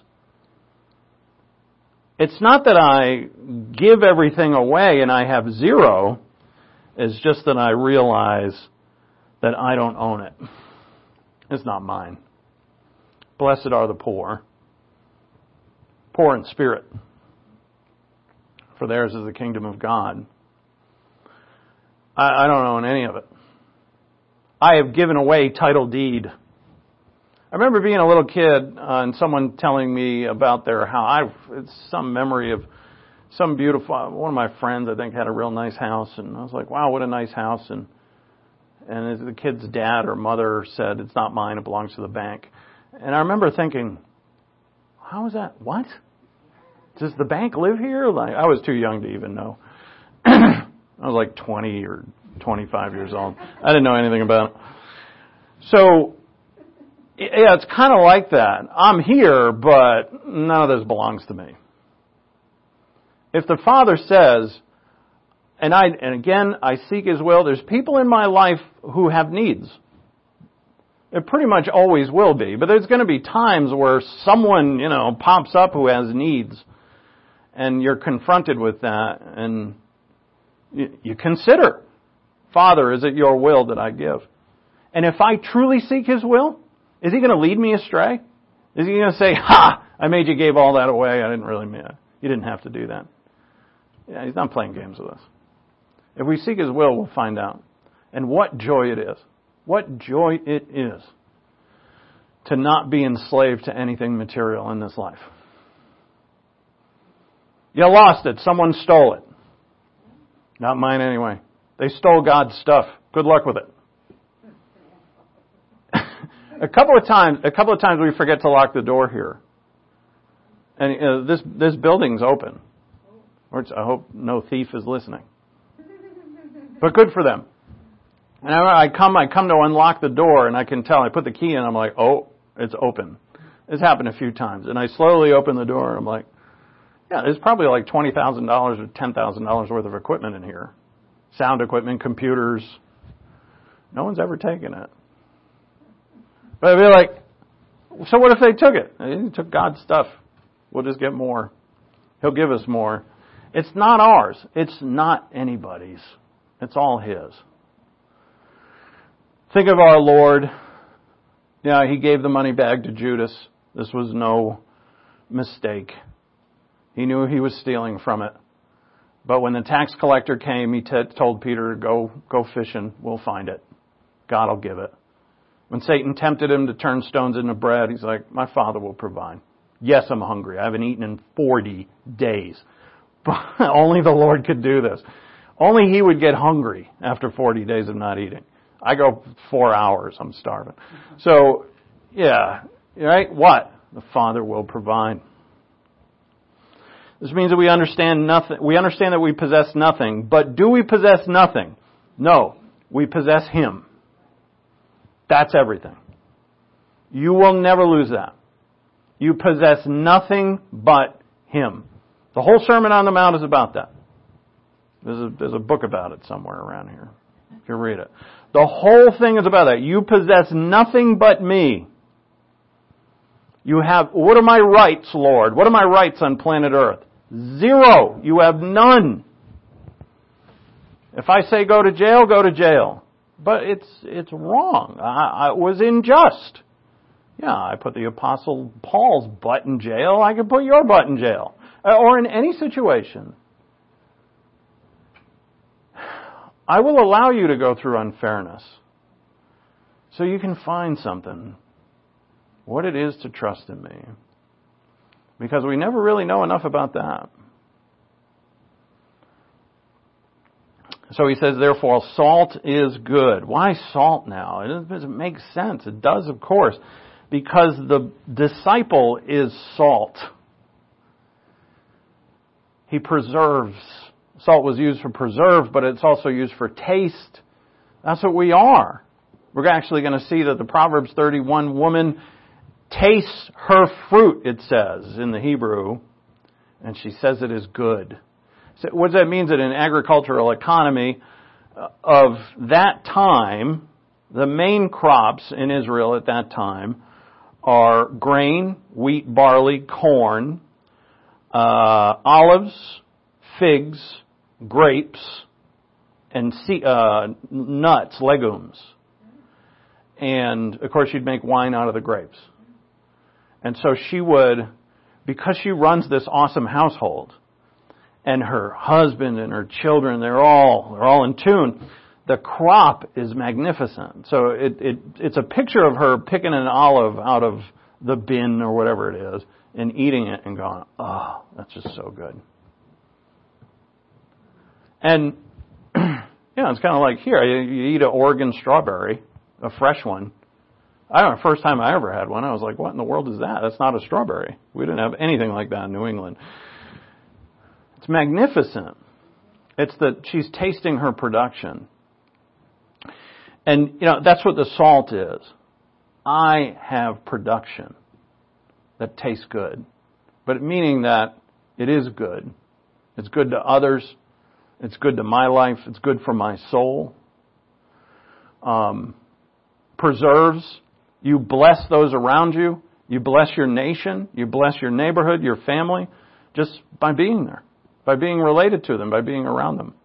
It's not that I give everything away and I have zero. It's just that I realize that I don't own it. It's not mine. Blessed are the poor, poor in spirit, for theirs is the kingdom of God. I, I don't own any of it. I have given away title deed. I remember being a little kid uh, and someone telling me about their house. I, it's some memory of some beautiful, one of my friends I think had a real nice house, and I was like, wow, what a nice house. And and the kid's dad or mother said, it's not mine, it belongs to the bank. And I remember thinking, how is that? What? Does the bank live here? Like, I was too young to even know. I was like twenty or twenty-five years old. I didn't know anything about it. So, yeah, it's kind of like that. I'm here, but none of this belongs to me. If the Father says, and I, and again, I seek His will, there's people in my life who have needs. It pretty much always will be. But there's going to be times where someone, you know, pops up who has needs. And you're confronted with that. And you, you consider, Father, is it your will that I give? And if I truly seek His will, is He going to lead me astray? Is He going to say, ha, I made you give all that away. I didn't really mean it. You didn't have to do that. Yeah, He's not playing games with us. If we seek His will, we'll find out. And what joy it is. What joy it is to not be enslaved to anything material in this life. You lost it. Someone stole it. Not mine anyway. They stole God's stuff. Good luck with it. a couple of times, a couple of times we forget to lock the door here. And uh, this this building's open. Which I hope no thief is listening. But good for them. And I come, I come to unlock the door, and I can tell. I put the key in. I'm like, oh, it's open. It's happened a few times, and I slowly open the door. And I'm like, yeah, there's probably like twenty thousand dollars or ten thousand dollars worth of equipment in here, sound equipment, computers. No one's ever taken it. But I'd be like, so what if they took it? They took God's stuff. We'll just get more. He'll give us more. It's not ours. It's not anybody's. It's all His. Think of our Lord. Yeah, He gave the money back to Judas. This was no mistake. He knew he was stealing from it. But when the tax collector came, He t- told Peter, go, go fishing. We'll find it. God will give it. When Satan tempted Him to turn stones into bread, He's like, my Father will provide. Yes, I'm hungry. I haven't eaten in forty days. But only the Lord could do this. Only He would get hungry after forty days of not eating. I go four hours, I'm starving. So, yeah, right? What? The Father will provide. This means that we understand nothing. We understand that we possess nothing. But do we possess nothing? No. We possess Him. That's everything. You will never lose that. You possess nothing but Him. The whole Sermon on the Mount is about that. There's a, there's a book about it somewhere around here. If you read it. The whole thing is about that. You possess nothing but me. You have, what are my rights, Lord? What are my rights on planet Earth? Zero. You have none. If I say go to jail, go to jail. But it's it's wrong. I, I was unjust. Yeah, I put the Apostle Paul's butt in jail. I could put your butt in jail. Or in any situation. I will allow you to go through unfairness so you can find something, what it is to trust in me. Because we never really know enough about that. So he says, therefore, salt is good. Why salt now? It doesn't make sense. It does, of course, because the disciple is salt. He preserves. Salt was used for preserve, but it's also used for taste. That's what we are. We're actually going to see that the Proverbs thirty-one woman tastes her fruit, it says in the Hebrew, and she says it is good. So what does that mean? That in agricultural economy of that time, the main crops in Israel at that time are grain, wheat, barley, corn, uh, olives, figs, grapes, and sea, uh, nuts, legumes. And, of course, she'd make wine out of the grapes. And so she would, because she runs this awesome household, and her husband and her children, they're all, they're all in tune. The crop is magnificent. So it, it, it's a picture of her picking an olive out of the bin or whatever it is and eating it and going, oh, that's just so good. And, you know, it's kind of like here, you, you eat an Oregon strawberry, a fresh one. I don't know, the first time I ever had one, I was like, what in the world is that? That's not a strawberry. We didn't have anything like that in New England. It's magnificent. It's that she's tasting her production. And, you know, that's what the salt is. I have production that tastes good. But meaning that it is good. It's good to others. It's good to my life. It's good for my soul. Um, preserves. You bless those around you. You bless your nation. You bless your neighborhood, your family, just by being there, by being related to them, by being around them.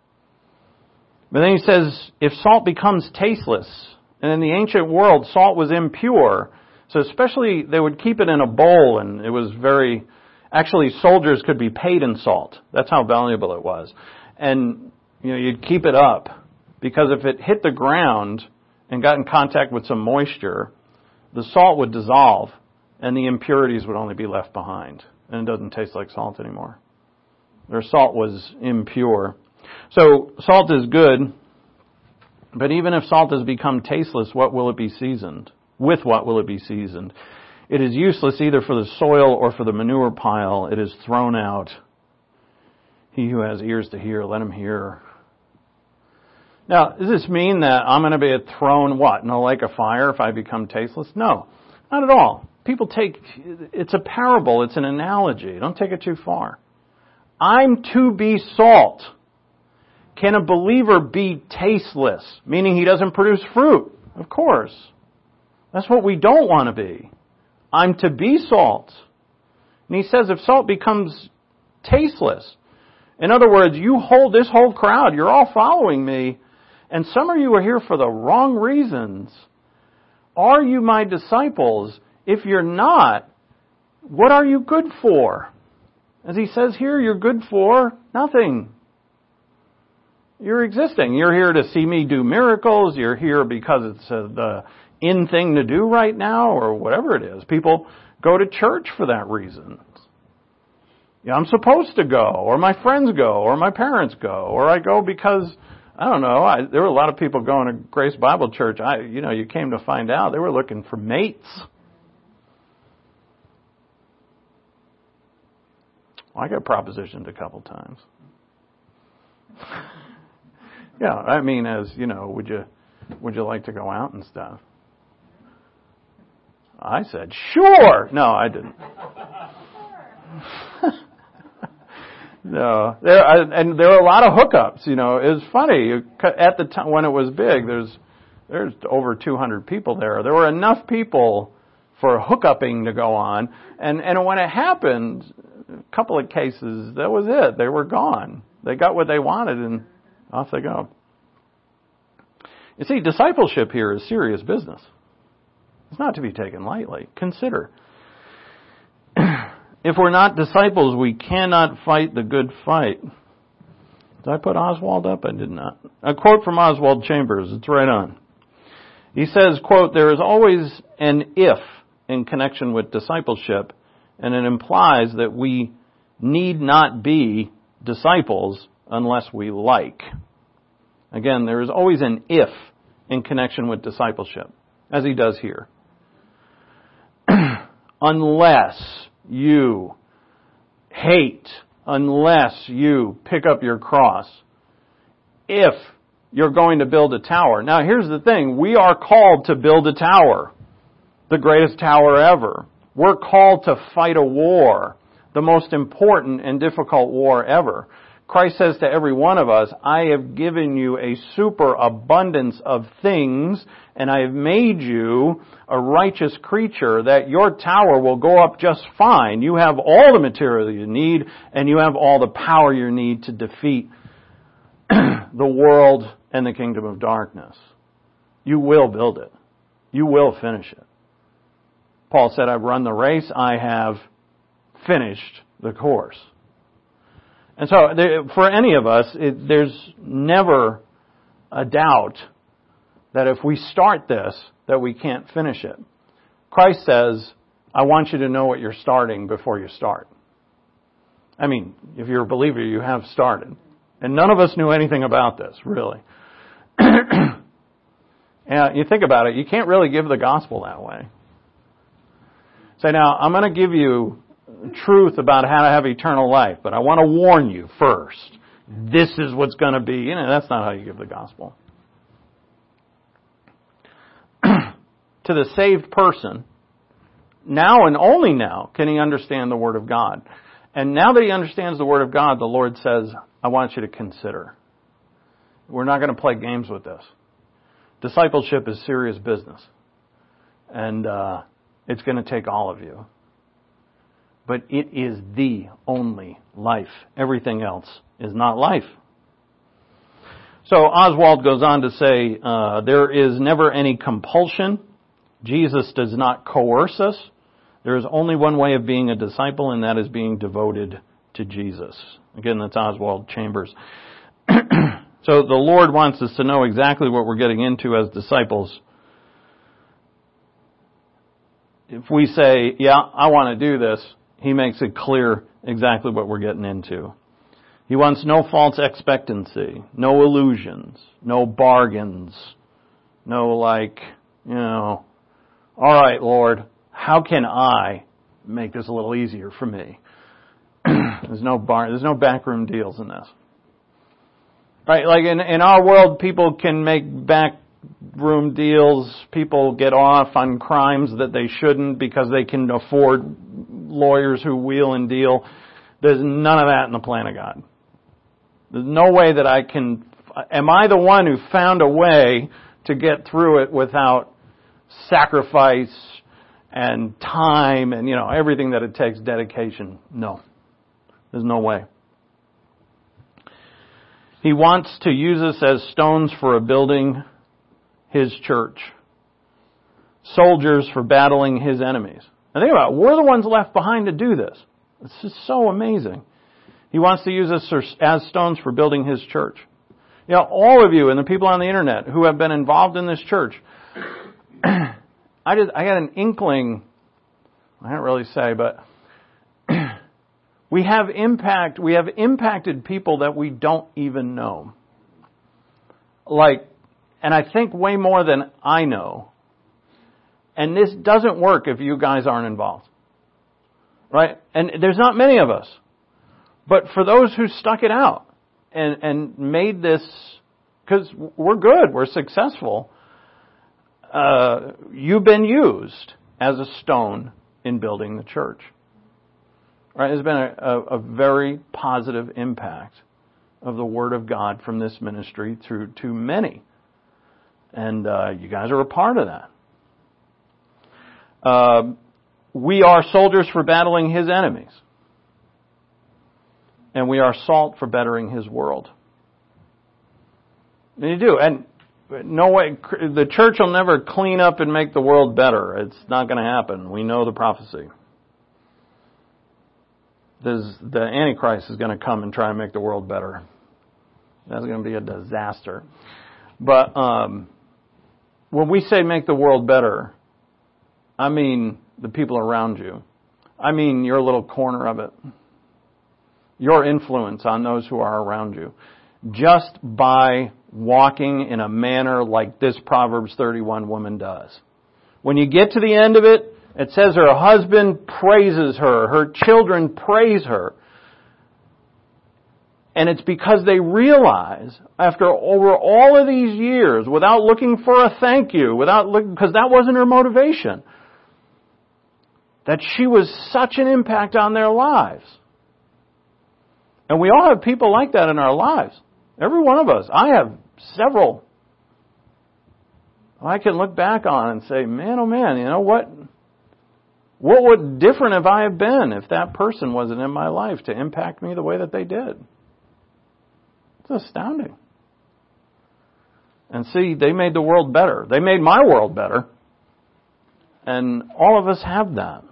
But then he says, if salt becomes tasteless, and in the ancient world, salt was impure, so especially they would keep it in a bowl, and it was very, actually soldiers could be paid in salt. That's how valuable it was. And, you know, you'd keep it up, because if it hit the ground and got in contact with some moisture, the salt would dissolve, and the impurities would only be left behind. And it doesn't taste like salt anymore. Their salt was impure. So salt is good, but even if salt has become tasteless, what will it be seasoned? With what will it be seasoned? It is useless either for the soil or for the manure pile. It is thrown out. He who has ears to hear, let him hear. Now, does this mean that I'm going to be thrown, what, in a lake of fire if I become tasteless? No, not at all. People take, it's a parable, it's an analogy. Don't take it too far. I'm to be salt. Can a believer be tasteless? Meaning he doesn't produce fruit. Of course. That's what we don't want to be. I'm to be salt. And he says if salt becomes tasteless, in other words, you hold this whole crowd, you're all following me, and some of you are here for the wrong reasons. Are you my disciples? If you're not, what are you good for? As he says here, you're good for nothing. You're existing. You're here to see me do miracles. You're here because it's a, the in thing to do right now, or whatever it is. People go to church for that reason. Yeah, I'm supposed to go, or my friends go, or my parents go, or I go because, I don't know, I, there were a lot of people going to Grace Bible Church. I, you know, you came to find out they were looking for mates. I got propositioned a couple times. Yeah, I mean, as, you know, would you would you like to go out and stuff? I said, sure. No, I didn't. No, there and there were a lot of hookups. You know, it was funny at the time when it was big. There's there's over two hundred people there. There were enough people for hookupping to go on, and and when it happened, a couple of cases, that was it. They were gone. They got what they wanted, and off they go. You see, discipleship here is serious business. It's not to be taken lightly. Consider. If we're not disciples, we cannot fight the good fight. Did I put Oswald up? I did not. A quote from Oswald Chambers. It's right on. He says, quote, there is always an if in connection with discipleship, and it implies that we need not be disciples unless we like. Again, there is always an if in connection with discipleship, as he does here. Unless you hate, unless you pick up your cross, if you're going to build a tower. Now, here's the thing. We are called to build a tower. the greatest tower ever. We're called to fight a war, the most important and difficult war ever. Christ says to every one of us, I have given you a superabundance of things, and I have made you a righteous creature, that your tower will go up just fine. You have all the material you need, and you have all the power you need to defeat the world and the kingdom of darkness. You will build it. You will finish it. Paul said, I've run the race. I have finished the course. And so, there, for any of us, it, there's never a doubt that if we start this, that we can't finish it. Christ says, I want you to know what you're starting before you start. I mean, if you're a believer, you have started. And none of us knew anything about this, really. And you think about it, you can't really give the gospel that way. Say, now, I'm going to give you truth about how to have eternal life, but I want to warn you first. This is what's going to be. You know, that's not how you give the gospel. To the saved person, now and only now can he understand the Word of God. And now that he understands the Word of God, the Lord says, I want you to consider. We're not going to play games with this. Discipleship is serious business. And uh, it's going to take all of you. But it is the only life. Everything else is not life. So Oswald goes on to say, uh, there is never any compulsion. Jesus does not coerce us. There is only one way of being a disciple, and that is being devoted to Jesus. Again, that's Oswald Chambers. So the Lord wants us to know exactly what we're getting into as disciples. If we say, yeah, I want to do this, He makes it clear exactly what we're getting into. He wants no false expectancy, no illusions, no bargains, no like, you know, all right, Lord, how can I make this a little easier for me? There's no bar, there's no backroom deals in this. Right? Like in, in our world, people can make backroom deals. People get off on crimes that they shouldn't because they can afford lawyers who wheel and deal. There's none of that in the plan of God. There's no way that I can... Am I the one who found a way to get through it without sacrifice and time and, you know, everything that it takes, dedication? No. There's no way. He wants to use us as stones for a building His church. Soldiers for battling His enemies. And think about it, we're the ones left behind to do this. It's just so amazing. He wants to use us as stones for building His church. You know, all of you and the people on the internet who have been involved in this church, I just, I got an inkling, I can't really say, but we have impact, we have impacted people that we don't even know. Like, and I think way more than I know. And this doesn't work if you guys aren't involved. Right? And there's not many of us. But for those who stuck it out and, and made this, because we're good, we're successful, uh, you've been used as a stone in building the church. Right? There's been a, a, a very positive impact of the Word of God from this ministry through to many. And uh, you guys are a part of that. Uh, we are soldiers for battling His enemies. And we are salt for bettering His world. And you do. And no way, the church will never clean up and make the world better. It's not going to happen. We know the prophecy. There's, the Antichrist is going to come and try and make the world better. That's going to be a disaster. But um, when we say make the world better, I mean the people around you. I mean your little corner of it. Your influence on those who are around you. Just by walking in a manner like this Proverbs thirty-one woman does. When you get to the end of it, it says her husband praises her. Her children praise her. And it's because they realize, after over all of these years, without looking for a thank you, without looking, because that wasn't her motivation. that she was such an impact on their lives. And we all have people like that in our lives. Every one of us. I have several. I can look back on and say, man, oh man, you know what? What would different have I have been if that person wasn't in my life to impact me the way that they did? It's astounding. And see, they made the world better. They made my world better. And all of us have that.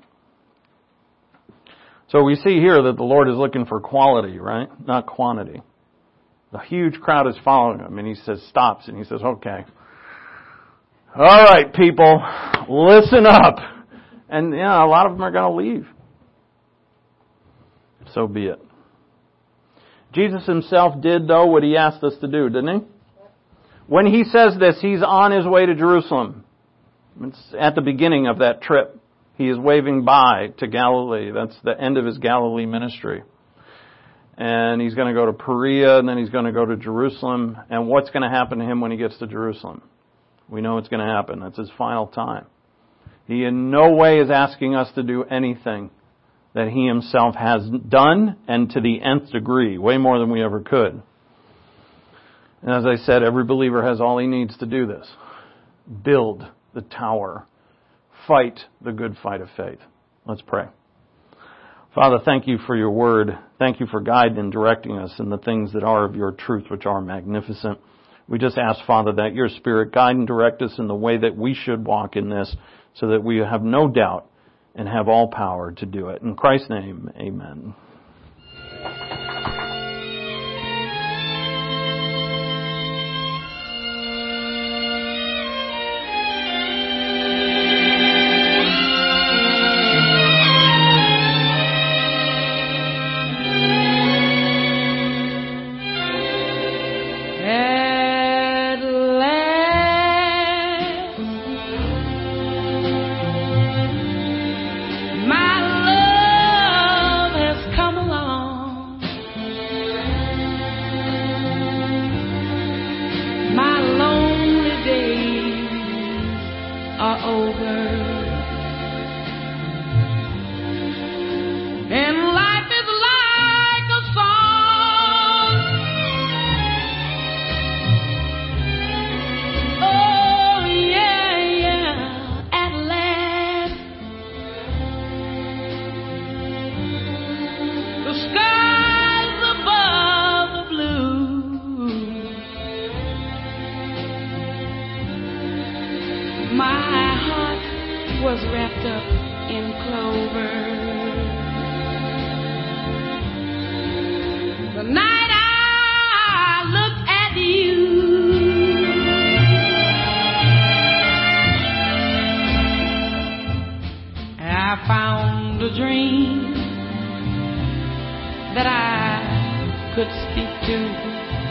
So we see here that the Lord is looking for quality, right? Not quantity. The huge crowd is following him, and he says, stops, and he says, okay. All right, people, listen up. And, you know, a lot of them are going to leave. So be it. Jesus himself did, though, what he asked us to do, didn't he? When he says this, he's on his way to Jerusalem. It's at the beginning of that trip. He is waving bye to Galilee. That's the end of his Galilee ministry. And he's going to go to Perea, and then he's going to go to Jerusalem. And what's going to happen to him when he gets to Jerusalem? We know what's going to happen. That's his final time. He in no way is asking us to do anything that he himself has done, and to the nth degree, way more than we ever could. And as I said, every believer has all he needs to do this. Build the tower. Fight the good fight of faith. Let's pray. Father, thank you for your word. Thank you for guiding and directing us in the things that are of your truth, which are magnificent. We just ask, Father, that your Spirit guide and direct us in the way that we should walk in this, so that we have no doubt and have all power to do it. In Christ's name, amen.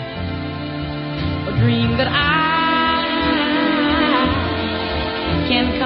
Can